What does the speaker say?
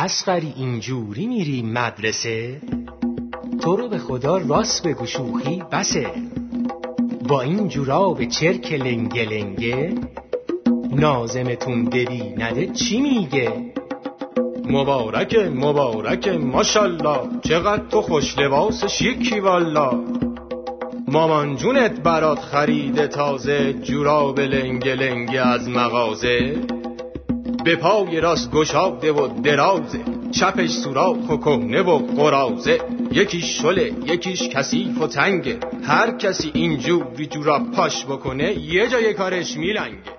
اصغری اینجوری میری مدرسه؟ تو رو به خدا راست بگو شوخی بسه. با این جوراب چرک لنگه لنگه ناظمتون ببینده چی میگه؟ مبارکه مبارکه ماشالله، چقدر تو خوش لباس شیکی والا. مامان جونت برات خریده تازه، جوراب لنگه لنگه از مغازه. به پای راست گشاده و درازه، چپش سوراخ و کهنه و قرازه. یکیش شله یکیش کثیف و تنگه، هر کسی اینجوری جوراب پاش بکنه یه جای کارش میلنگه.